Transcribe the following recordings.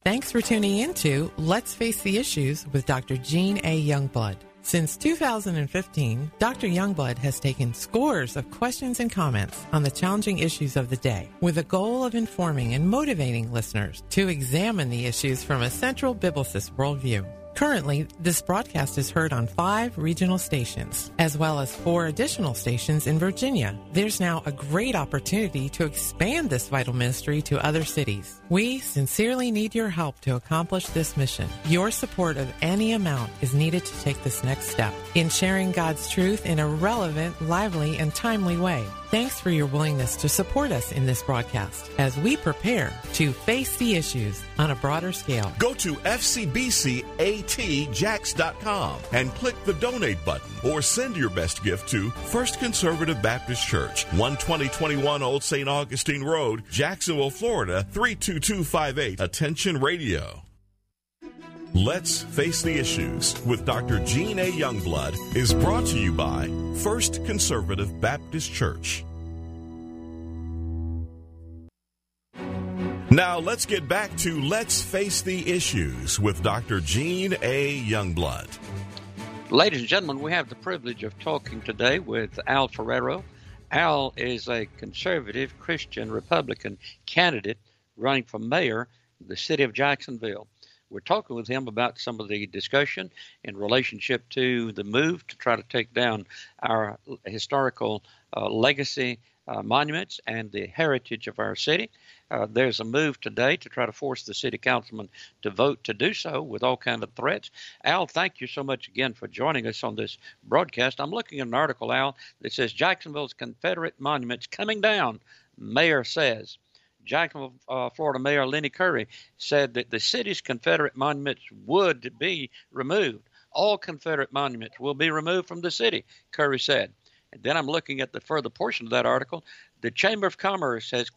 Thanks for tuning in to Let's Face the Issues with Dr. Gene A. Youngblood. Since 2015, Dr. Youngblood has taken scores of questions and comments on the challenging issues of the day with the goal of informing and motivating listeners to examine the issues from a central biblicist worldview. Currently, this broadcast is heard on 5 regional stations, as well as 4 additional stations in Virginia. There's now a great opportunity to expand this vital ministry to other cities. We sincerely need your help to accomplish this mission. Your support of any amount is needed to take this next step in sharing God's truth in a relevant, lively, and timely way. Thanks for your willingness to support us in this broadcast as we prepare to face the issues on a broader scale. Go to fcbcatjax.com and click the donate button or send your best gift to First Conservative Baptist Church, 12021 Old St. Augustine Road, Jacksonville, Florida, 32258. Attention Radio. Let's Face the Issues with Dr. Gene A. Youngblood is brought to you by First Conservative Baptist Church. Now let's get back to Let's Face the Issues with Dr. Gene A. Youngblood. Ladies and gentlemen, we have the privilege of talking today with Al Ferrero. Al is a conservative Christian Republican candidate running for mayor of the city of Jacksonville. We're talking with him about some of the discussion in relationship to the move to try to take down our historical legacy monuments and the heritage of our city. There's a move today to try to force the city councilman to vote to do so with all kinds of threats. Al, thank you so much again for joining us on this broadcast. I'm looking at an article, Al, that says Jacksonville's Confederate monuments coming down, mayor says. Jacksonville, Florida Mayor Lenny Curry said that the city's Confederate monuments would be removed. All Confederate monuments will be removed from the city, Curry said. And then I'm looking at the further portion of that article. The Chamber of Commerce has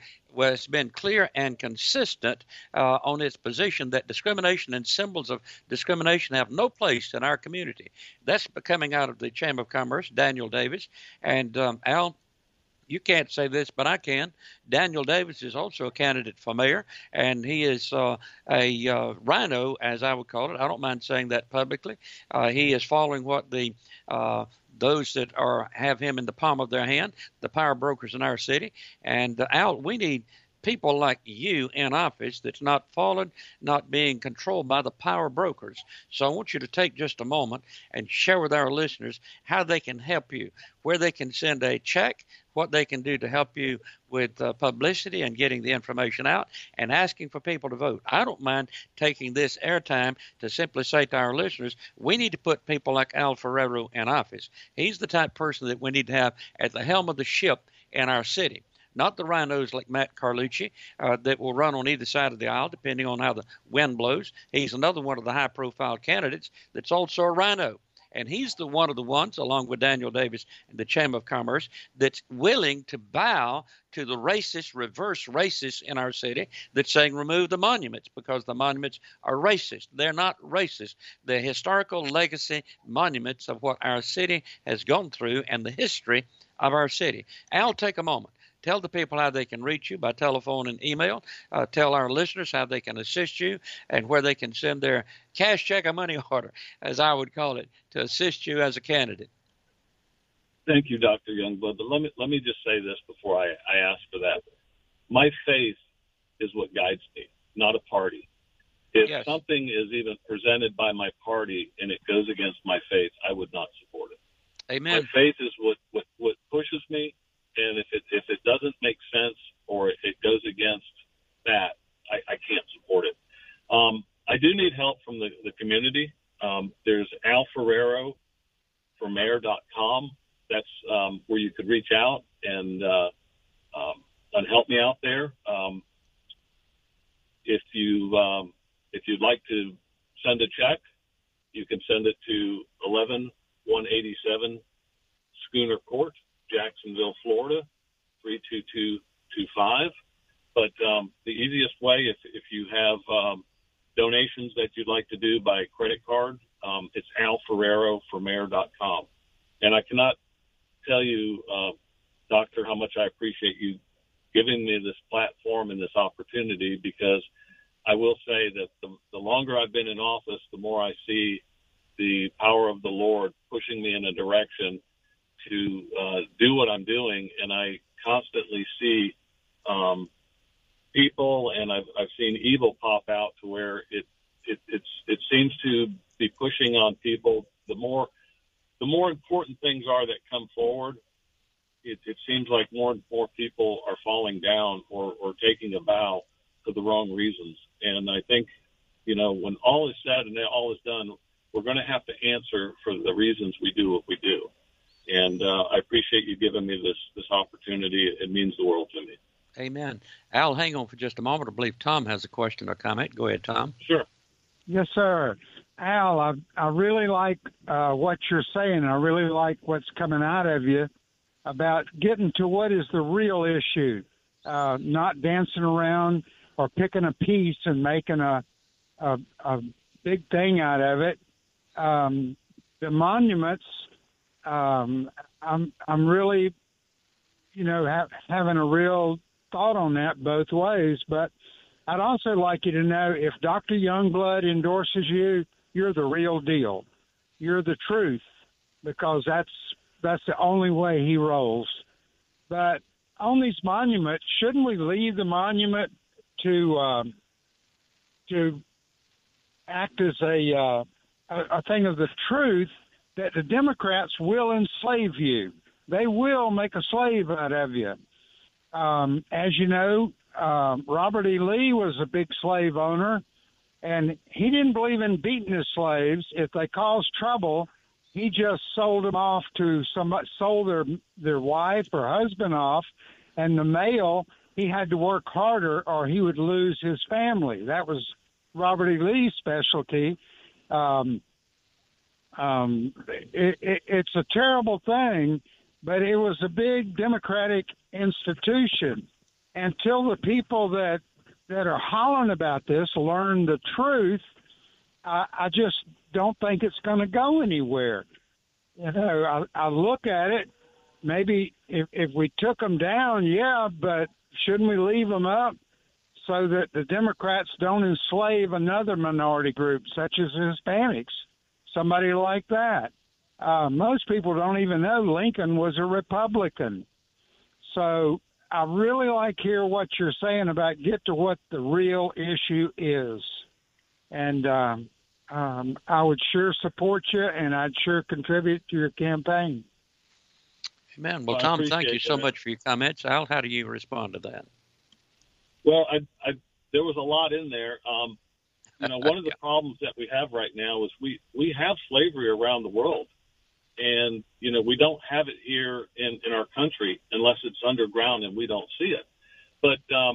been clear and consistent on its position that discrimination and symbols of discrimination have no place in our community. That's coming out of the Chamber of Commerce, Daniel Davis. And Al, you can't say this, but I can. Daniel Davis is also a candidate for mayor, and he is a rhino, as I would call it. I don't mind saying that publicly. He is following what the those that have him in the palm of their hand, the power brokers in our city. And Al, we need people like you in office that's not fallen, not being controlled by the power brokers. So I want you to take just a moment and share with our listeners how they can help you, where they can send a check, what they can do to help you with publicity and getting the information out and asking for people to vote. I don't mind taking this airtime to simply say to our listeners, we need to put people like Al Ferrero in office. He's the type of person that we need to have at the helm of the ship in our city. Not the rhinos like Matt Carlucci that will run on either side of the aisle, depending on how the wind blows. He's another one of the high-profile candidates that's also a rhino. And he's one of the ones, along with Daniel Davis and the Chamber of Commerce, that's willing to bow to the reverse racists in our city that's saying remove the monuments because the monuments are racist. They're not racist. They're historical legacy monuments of what our city has gone through and the history of our city. Al, take a moment. Tell the people how they can reach you by telephone and email. Tell our listeners how they can assist you and where they can send their cash check or money order, as I would call it, to assist you as a candidate. Thank you, Dr. Youngblood. But let me just say this before I ask for that. My faith is what guides me, not a party. If something is even presented by my party and it goes against my faith, I would not support it. Amen. My faith is what pushes me. And if it doesn't make sense or it goes against that, I can't support it. I do need help from the community. There's Al Ferrero for mayor.com. That's where you could reach out and help me out there. If you'd like to send a check, you can send it to 11187 Schooner Court, Jacksonville, Florida, 32225. But the easiest way, if you have donations that you'd like to do by credit card, it's Al Ferrero for mayor.com. And I cannot tell you, Doctor, how much I appreciate you giving me this platform and this opportunity, because I will say that the longer I've been in office, the more I see the power of the Lord pushing me in a direction to do what I'm doing, and I constantly see people, and I've seen evil pop out to where it seems to be pushing on people. The more important things are that come forward, it seems like more and more people are falling down or taking a vow for the wrong reasons. And I think, when all is said and all is done, we're going to have to answer for the reasons we do what we do. And I appreciate you giving me this opportunity. It means the world to me. Amen. Al, hang on for just a moment. I believe Tom has a question or comment. Go ahead, Tom. Sure. Yes, sir. Al, I really like what you're saying. I really like what's coming out of you about getting to what is the real issue, not dancing around or picking a piece and making a big thing out of it. The monuments, I'm really, having a real thought on that both ways. But I'd also like you to know, if Dr. Youngblood endorses you, you're the real deal. You're the truth, because that's the only way he rolls. But on these monuments, shouldn't we leave the monument to act as a thing of the truth, that the Democrats will enslave you? They will make a slave out of you. As you know, Robert E. Lee was a big slave owner, and he didn't believe in beating his slaves. If they caused trouble, he just sold them off to somebody, sold their wife or husband off, and the male, he had to work harder or he would lose his family. That was Robert E. Lee's specialty. It's a terrible thing, but it was a big democratic institution. Until the people that are hollering about this learn the truth, I just don't think it's going to go anywhere. I look at it, maybe if we took them down, yeah, but shouldn't we leave them up so that the Democrats don't enslave another minority group, such as Hispanics, somebody like that? Most people don't even know Lincoln was a Republican. So I really like hear what you're saying about get to what the real issue is. And I would sure support you, and I'd sure contribute to your campaign. Amen. Well, Tom, thank you so much for your comments. Al, how do you respond to that? Well, there was a lot in there. One of the problems that we have right now is we have slavery around the world. And, we don't have it here in our country unless it's underground and we don't see it. But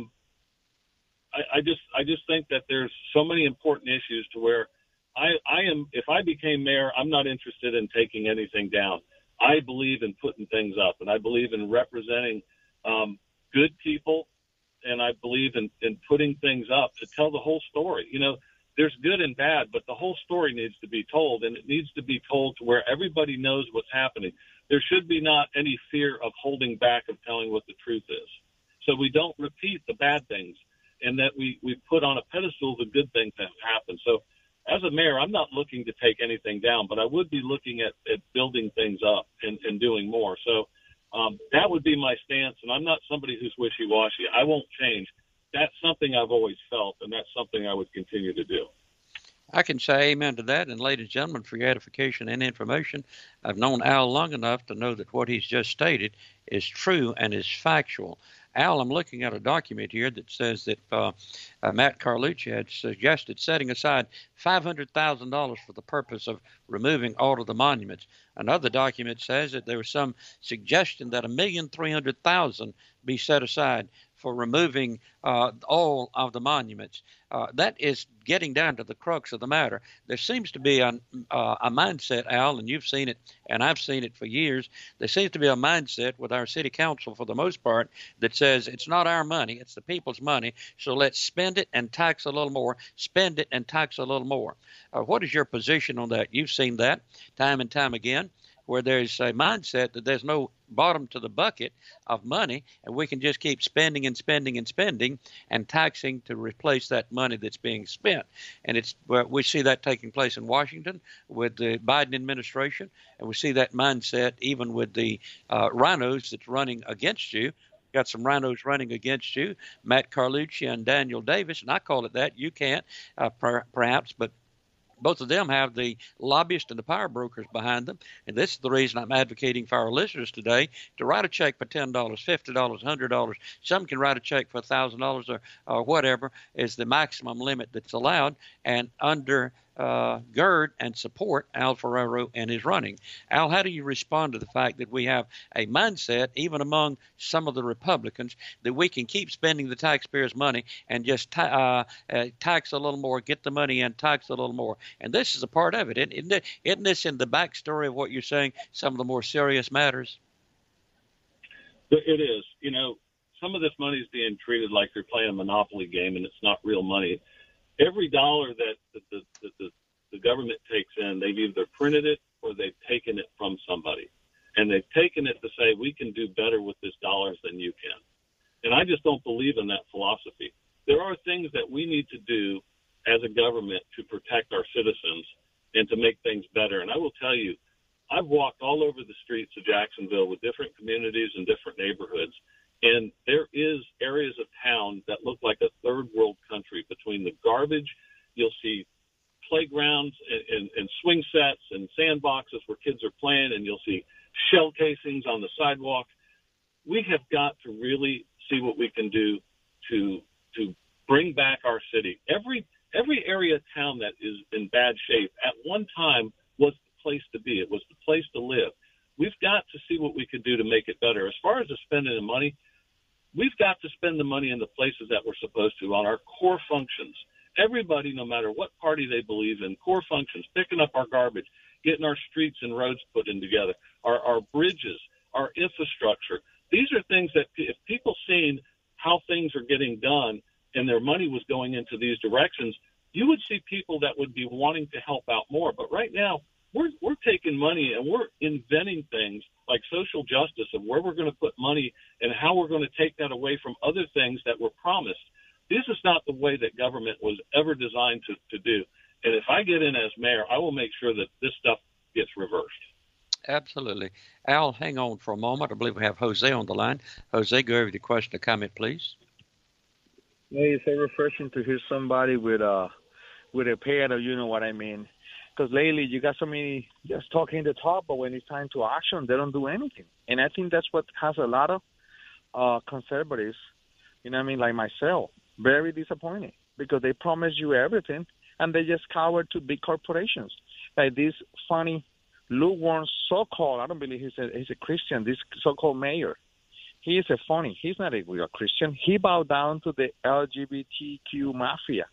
I just think that there's so many important issues to where if I became mayor, I'm not interested in taking anything down. I believe in putting things up, and I believe in representing good people, and I believe in putting things up to tell the whole story. There's good and bad, but the whole story needs to be told, and it needs to be told to where everybody knows what's happening. There should be not any fear of holding back of telling what the truth is. So we don't repeat the bad things, and that we put on a pedestal the good things that happen. So as a mayor, I'm not looking to take anything down, but I would be looking at building things up and doing more. So that would be my stance, and I'm not somebody who's wishy-washy. I won't change. That's something I've always felt, and that's something I would continue to do. I can say amen to that. And ladies and gentlemen, for your edification and information, I've known Al long enough to know that what he's just stated is true and is factual. Al, I'm looking at a document here that says that Matt Carlucci had suggested setting aside $500,000 for the purpose of removing all of the monuments. Another document says that there was some suggestion that $1,300,000 be set aside for removing all of the monuments. That is getting down to the crux of the matter. There seems to be a mindset, Al, and you've seen it, and I've seen it for years. There seems to be a mindset with our city council, for the most part, that says it's not our money, it's the people's money, so let's spend it and tax a little more, spend it and tax a little more. What is your position on that? You've seen that time and time again. where there's a mindset that there's no bottom to the bucket of money, and we can just keep spending and spending and spending and taxing to replace that money that's being spent. And we see that taking place in Washington with the Biden administration, and we see that mindset even with the rhinos that's running against you. Got some rhinos running against you, Matt Carlucci and Daniel Davis, and I call it that. You can't, perhaps, but both of them have the lobbyists and the power brokers behind them. And this is the reason I'm advocating for our listeners today to write a check for $10, $50, $100. Some can write a check for $1,000 or whatever is the maximum limit that's allowed, and undergird and support Al Ferrero and his running. Al, how do you respond to the fact that we have a mindset, even among some of the Republicans, that we can keep spending the taxpayers' money and just tax a little more, get the money in, tax a little more? And this is a part of it. Isn't this in the backstory of what you're saying, some of the more serious matters? It is. You know, some of this money is being treated like they're playing a Monopoly game, and it's not real money. Every dollar that the government takes in, they've either printed it or they've taken it from somebody. And they've taken it to say, we can do better with this dollars than you can. And I just don't believe in that philosophy. There are things that we need to do as a government to protect our citizens and to make things better. And I will tell you, I've walked all over the streets of Jacksonville with different communities and different neighborhoods, and there is areas of town that look like a third world country. Between the garbage, you'll see playgrounds and swing sets and sandboxes where kids are playing, and you'll see shell casings on the sidewalk. We have got to really see what we can do to bring back our city. Every area of town that is in bad shape at one time was the place to be. It was the place to live. We've got to see what we can do to make it better. As far as the spending of money, we've got to spend the money in the places that we're supposed to, on our core functions. Everybody, no matter what party they believe in, core functions, picking up our garbage, getting our streets and roads put in together, our bridges, our infrastructure. These are things that if people seen how things are getting done and their money was going into these directions, you would see people that would be wanting to help out more. But right now, we're taking money and we're inventing things like social justice of where we're going to put money and how we're going to take that away from other things that were promised. This is not the way that government was ever designed to do. And if I get in as mayor, I will make sure that this stuff gets reversed. Absolutely. Al, hang on for a moment. I believe we have Jose on the line. Jose, go over the question or comment, please. Yeah, it's so refreshing to hear somebody with a pair of, you know what I mean. Because lately you got so many just talking the talk, but when it's time to action, they don't do anything. And I think that's what has a lot of conservatives, you know what I mean, like myself, very disappointed because they promise you everything and they just cower to big corporations. Like this funny, lukewarm so-called, I don't believe he's a Christian, this so-called mayor. He is he's not a real Christian. He bowed down to the LGBTQ mafia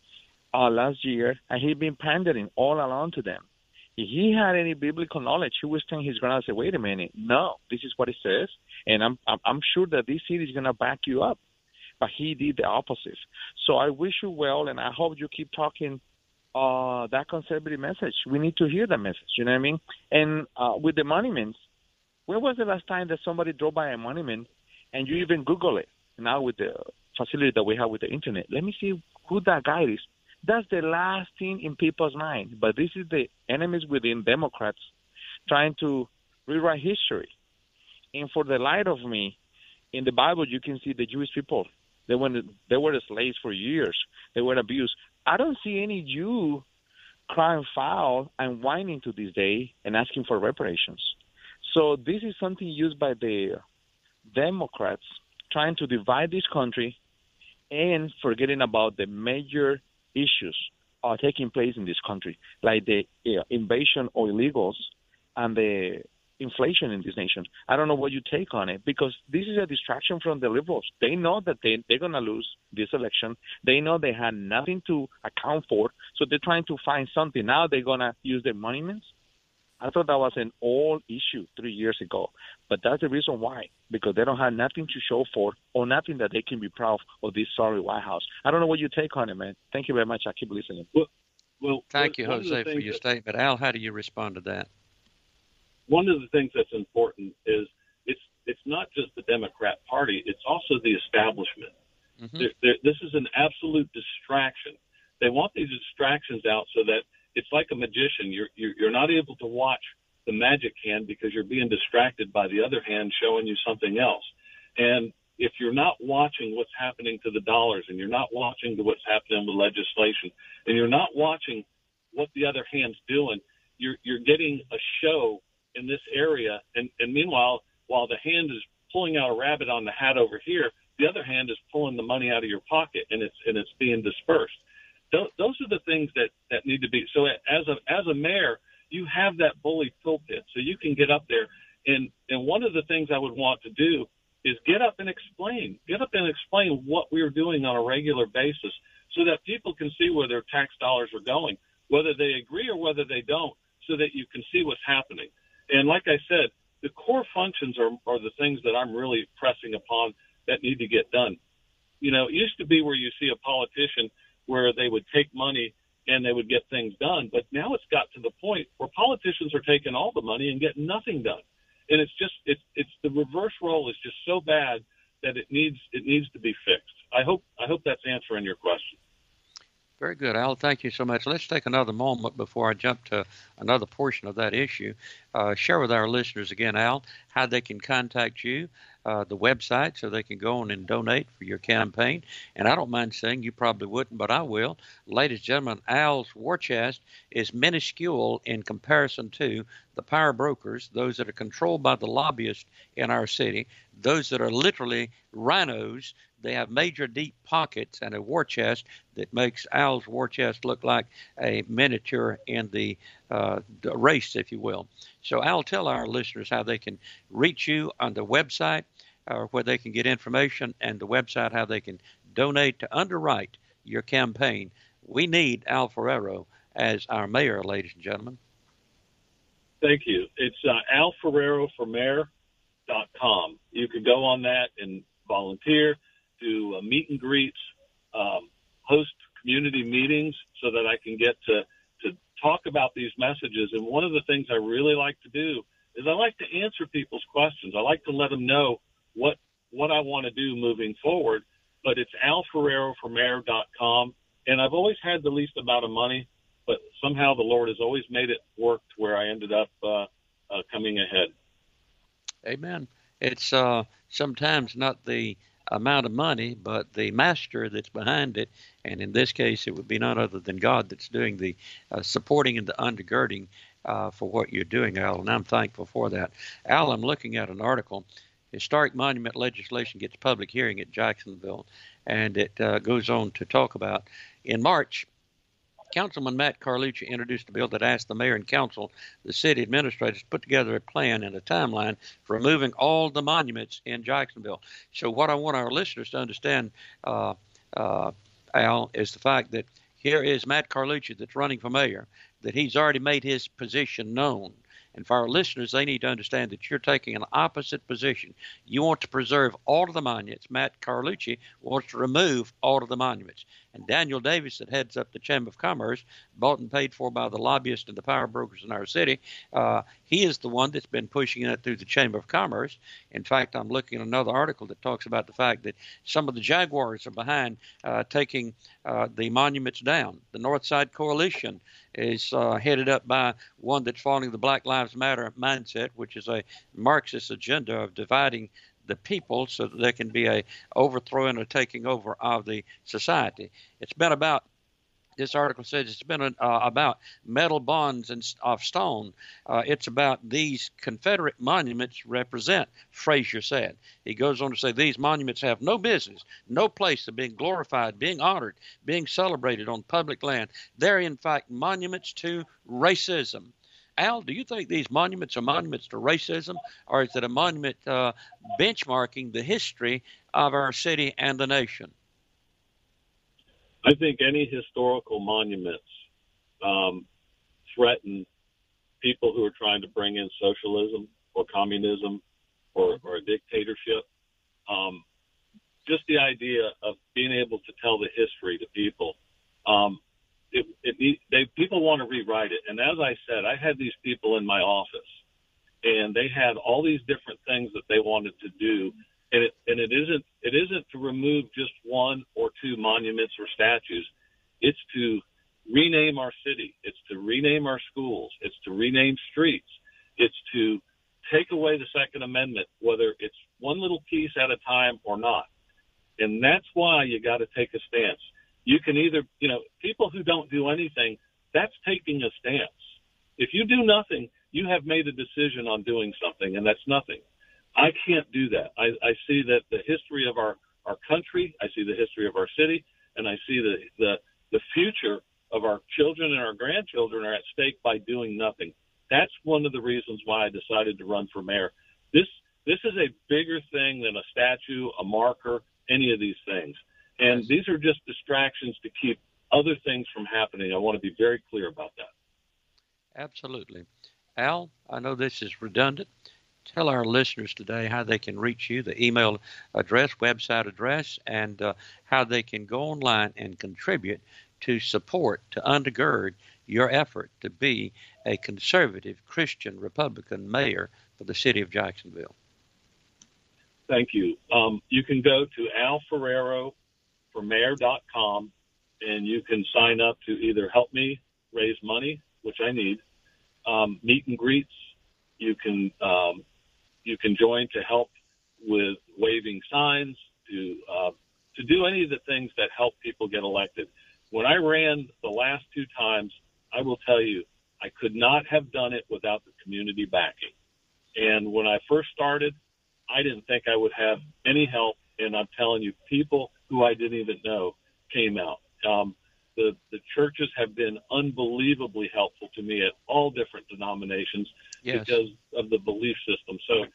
last year, and he's been pandering all along to them. If he had any biblical knowledge, he would stand his ground and say, wait a minute, no, this is what it says, and I'm sure that this city is going to back you up. But he did the opposite. So I wish you well, and I hope you keep talking that conservative message. We need to hear that message, you know what I mean? And with the monuments, when was the last time that somebody drove by a monument and you even Google it? Now with the facility that we have with the internet, let me see who that guy is. That's the last thing in people's mind. But this is the enemies within Democrats trying to rewrite history. And for the light of me, in the Bible, you can see the Jewish people. They were the slaves for years. They were abused. I don't see any Jew crying foul and whining to this day and asking for reparations. So this is something used by the Democrats trying to divide this country and forgetting about the major issues are taking place in this country, like the invasion of illegals and the inflation in this nation. I don't know what you take on it, because this is a distraction from the liberals. They know that they're going to lose this election. They know they had nothing to account for, so they're trying to find something. Now they're going to use their monuments. I thought that was an old issue 3 years ago, but that's the reason why, because they don't have nothing to show for or nothing that they can be proud of this sorry White House. I don't know what you take on it, man. Thank you very much. I keep listening. Well, thank you, Jose, for your statement. Al, how do you respond to that? one of the things that's important is it's not just the Democrat Party, it's also the establishment. Mm-hmm. This is an absolute distraction. They want these distractions out so that it's like a magician. You're not able to watch the magic hand because you're being distracted by the other hand showing you something else. And if you're not watching what's happening to the dollars, and you're not watching what's happening with legislation, and you're not watching what the other hand's doing, you're getting a show in this area. And meanwhile, while the hand is pulling out a rabbit on the hat over here, the other hand is pulling the money out of your pocket, and it's being dispersed. Those are the things that need to be. So as a mayor, you have that bully pulpit, so you can get up there. And one of the things I would want to do is get up and explain what we're doing on a regular basis so that people can see where their tax dollars are going, whether they agree or whether they don't, so that you can see what's happening. And like I said, the core functions are the things that I'm really pressing upon that need to get done. You know, it used to be where you see a politician where they would take money and they would get things done. But now it's got to the point where politicians are taking all the money and getting nothing done. And it's the reverse role is just so bad that it needs to be fixed. I hope that's answering your question. Very good, Al. Thank you so much. Let's take another moment before I jump to another portion of that issue. Share with our listeners again, Al, how they can contact you, the website, so they can go on and donate for your campaign. And I don't mind saying, you probably wouldn't, but I will. Ladies and gentlemen, Al's war chest is minuscule in comparison to the power brokers, those that are controlled by the lobbyists in our city, those that are literally rhinos. They have major deep pockets and a war chest that makes Al's war chest look like a miniature in the race, if you will. So, Al, tell our listeners how they can reach you on the website, where they can get information, and the website how they can donate to underwrite your campaign. We need Al Ferrero as our mayor, ladies and gentlemen. Thank you. It's alferreroformayor.com. You can go on that and volunteer, do meet and greets, host community meetings so that I can get to talk about these messages. And one of the things I really like to do is I like to answer people's questions. I like to let them know what I want to do moving forward. But it's alferreroformayor.com. And I've always had the least amount of money, but somehow the Lord has always made it work to where I ended up coming ahead. Amen. It's sometimes not the amount of money, but the master that's behind it. And in this case, it would be none other than God that's doing the supporting and the undergirding for what you're doing, Al, and I'm thankful for that. Al, I'm looking at an article. Historic monument legislation gets public hearing at Jacksonville, and it goes on to talk about, in March, Councilman Matt Carlucci introduced a bill that asked the mayor and council, the city administrators, to put together a plan and a timeline for removing all the monuments in Jacksonville. So what I want our listeners to understand, Al, is the fact that here is Matt Carlucci that's running for mayor, that he's already made his position known. And for our listeners, they need to understand that you're taking an opposite position. You want to preserve all of the monuments. Matt Carlucci wants to remove all of the monuments. And Daniel Davis, that heads up the Chamber of Commerce, bought and paid for by the lobbyists and the power brokers in our city, he is the one that's been pushing that through the Chamber of Commerce. In fact, I'm looking at another article that talks about the fact that some of the Jaguars are behind taking the monuments down. The Northside Coalition is headed up by one that's following the Black Lives Matter mindset, which is a Marxist agenda of dividing the people so that there can be a overthrowing or taking over of the society. It's been about, this article says it's been about metal bonds and of stone. It's about these Confederate monuments represent, Frazier said. He goes on to say these monuments have no business, no place of being glorified, being honored, being celebrated on public land. They're in fact monuments to racism. Al, do you think these monuments are monuments to racism, or is it a monument benchmarking the history of our city and the nation? I think any historical monuments threaten people who are trying to bring in socialism or communism or a dictatorship. Just the idea of being able to tell the history to people. People want to rewrite it. And as I said, I had these people in my office, and they had all these different things that they wanted to do. And it isn't to remove just one or two monuments or statues. It's to rename our city. It's to rename our schools. It's to rename streets. It's to take away the Second Amendment, whether it's one little piece at a time or not. And that's why you got to take a stance. You can either, people who don't do anything, that's taking a stance. If you do nothing, you have made a decision on doing something, and that's nothing. I can't do that. I see that the history of our country, I see the history of our city, and I see the future of our children and our grandchildren are at stake by doing nothing. That's one of the reasons why I decided to run for mayor. This is a bigger thing than a statue, a marker, any of these things. And these are just distractions to keep other things from happening. I want to be very clear about that. Absolutely. Al, I know this is redundant. Tell our listeners today how they can reach you, the email address, website address, and how they can go online and contribute to support, to undergird your effort to be a conservative Christian Republican mayor for the city of Jacksonville. Thank you. You can go to alferreroformayor.com, and you can sign up to either help me raise money, which I need, meet and greets. You can join to help with waving signs, to do any of the things that help people get elected. When I ran the last two times, I will tell you, I could not have done it without the community backing. And when I first started, I didn't think I would have any help. And I'm telling you, people who I didn't even know came out. The churches have been unbelievably helpful to me at all different denominations because of the belief system. So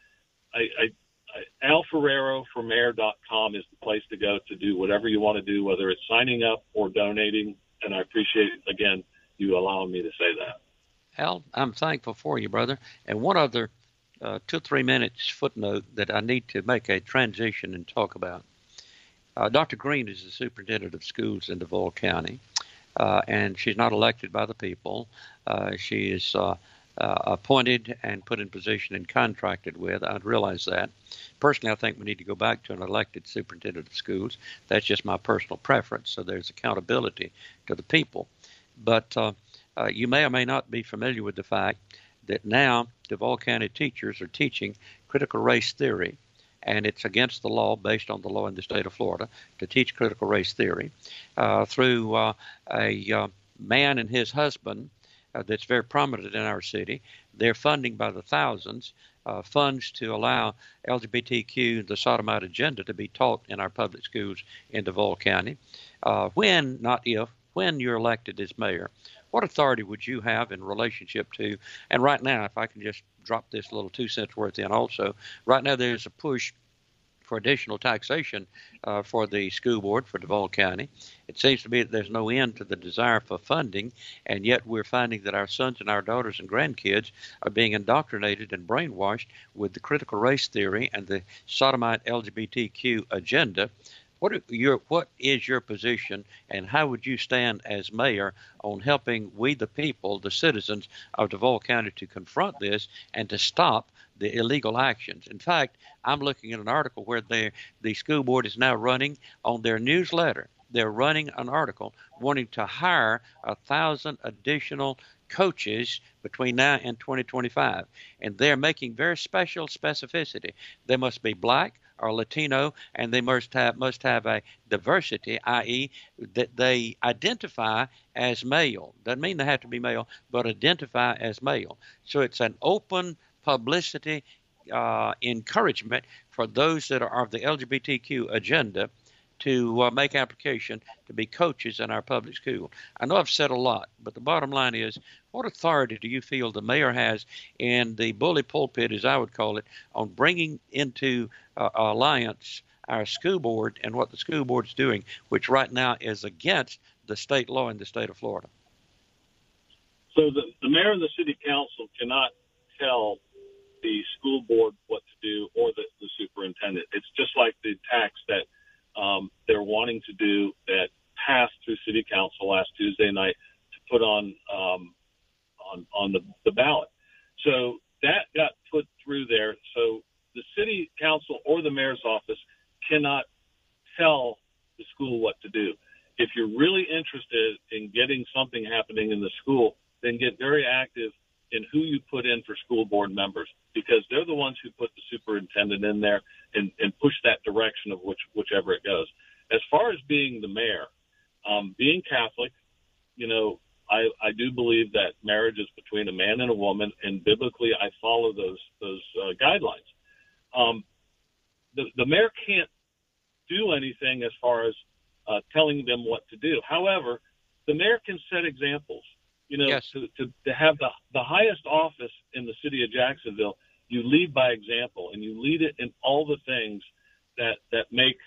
alferreroformayor.com is the place to go to do whatever you want to do, whether it's signing up or donating. And I appreciate, again, you allowing me to say that. Al, I'm thankful for you, brother. And one other 2 or 3 minutes footnote that I need to make a transition and talk about. Dr. Green is the superintendent of schools in Duval County, and she's not elected by the people. She is appointed and put in position and contracted with. I realize that. Personally, I think we need to go back to an elected superintendent of schools. That's just my personal preference, so there's accountability to the people. But you may or may not be familiar with the fact that now Duval County teachers are teaching critical race theory, and it's against the law, based on the law in the state of Florida, to teach critical race theory through a man and his husband that's very prominent in our city. They're funding by the thousands funds to allow LGBTQ, the sodomite agenda, to be taught in our public schools in Duval County. When you're elected as mayor, what authority would you have in relationship to, and right now, if I can just drop this little 2 cents worth in also, right now there's a push for additional taxation for the school board for Duval County. It seems to be that there's no end to the desire for funding, and yet we're finding that our sons and our daughters and grandkids are being indoctrinated and brainwashed with the critical race theory and the sodomite LGBTQ agenda. What is your position, and how would you stand as mayor on helping we the people, the citizens of Duval County, to confront this and to stop the illegal actions? In fact, I'm looking at an article where the school board is now running on their newsletter. They're running an article wanting to hire 1,000 additional coaches between now and 2025, and they're making very special specificity. They must be black or Latino, and they must have a diversity, i.e., that they identify as male. Doesn't mean they have to be male, but identify as male. So it's an open publicity encouragement for those that are of the LGBTQ agenda to make application to be coaches in our public school. I know I've said a lot, but the bottom line is, what authority do you feel the mayor has in the bully pulpit, as I would call it, on bringing into alliance our school board and what the school board is doing, which right now is against the state law in the state of Florida? So the mayor and the city council cannot tell the school board what to do, or the superintendent. It's just like the tax that they're wanting to do that passed through city council last Tuesday night to put on the ballot. So that got put the mayor's office cannot tell the school what to do. If you're really interested in getting something happening in the school, then get very active in who you put in for school board members, because they're the ones who put the superintendent in there and push that direction of whichever it goes. As far as being the mayor, being Catholic, I do believe that marriage is between a man and a woman, and biblically I follow those guidelines. The mayor can't do anything as far as telling them what to do. However, the mayor can set examples. Yes. To have the highest office in the city of Jacksonville, you lead by example, and you lead it in all the things that make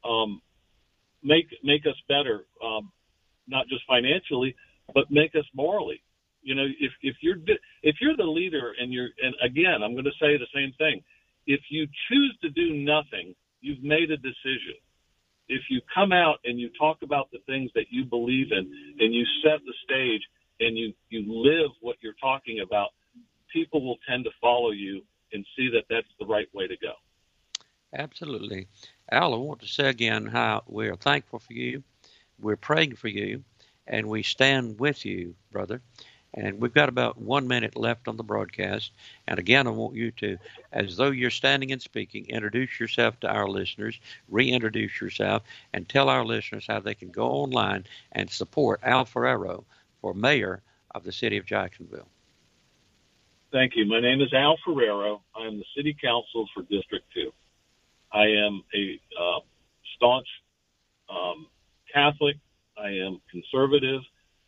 us better, not just financially, but make us morally. If you're the leader and again, I'm going to say the same thing. If you choose to do nothing, you've made a decision. If you come out and you talk about the things that you believe in and you set the stage and you live what you're talking about, people will tend to follow you and see that that's the right way to go. Absolutely. Al, I want to say again how we are thankful for you. We're praying for you, and we stand with you, brother. And we've got about 1 minute left on the broadcast. And again, I want you to, as though you're standing and speaking, introduce yourself to our listeners, reintroduce yourself, and tell our listeners how they can go online and support Al Ferrero for mayor of the city of Jacksonville. Thank you. My name is Al Ferrero. I am the city council for District 2. I am a staunch Catholic. I am conservative.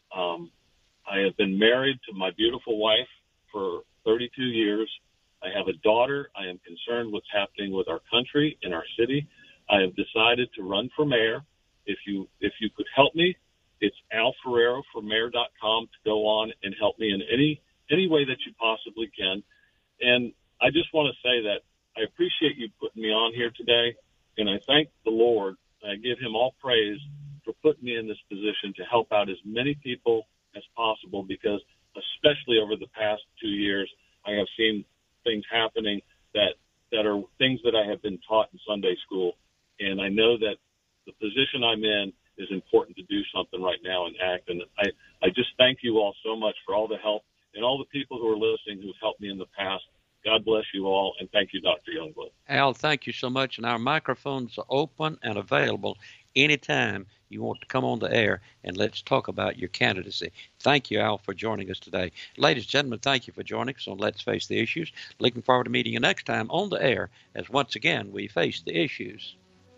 I have been married to my beautiful wife for 32 years. I have a daughter. I am concerned what's happening with our country and our city. I have decided to run for mayor. If you could help me, it's alferreroformayor.com to go on and help me in any way that you possibly can. And I just want to say that I appreciate you putting me on here today, and I thank the Lord. I give him all praise for putting me in this position to help out as many people as possible, because especially over the past 2 years, I have seen things happening that are things that I have been taught in Sunday school. And I know that the position I'm in is important to do something right now and act. And I just thank you all so much for all the help and all the people who are listening who've helped me in the past. God bless you all, and thank you, Dr. Youngblood. Al, thank you so much, and our microphones are open and available anytime you want to come on the air, and let's talk about your candidacy. Thank you, Al, for joining us today. Ladies and gentlemen, thank you for joining us on Let's Face the Issues. Looking forward to meeting you next time on the air as once again we face the issues.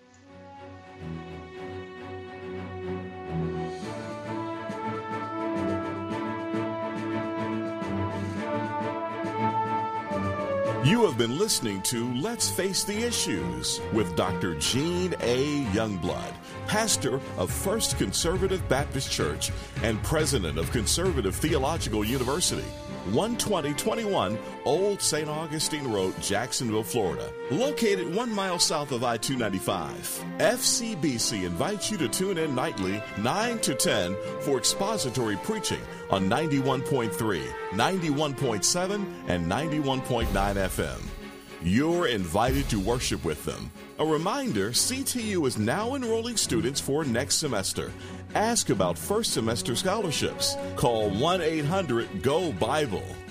You have been listening to Let's Face the Issues with Dr. Gene A. Youngblood, pastor of First Conservative Baptist Church and president of Conservative Theological University, 12021 Old St. Augustine Road, Jacksonville, Florida. Located 1 mile south of I-295, FCBC invites you to tune in nightly 9 to 10 for expository preaching on 91.3, 91.7, and 91.9 FM. You're invited to worship with them. A reminder, CTU is now enrolling students for next semester. Ask about first semester scholarships. Call 1-800-GO-BIBLE.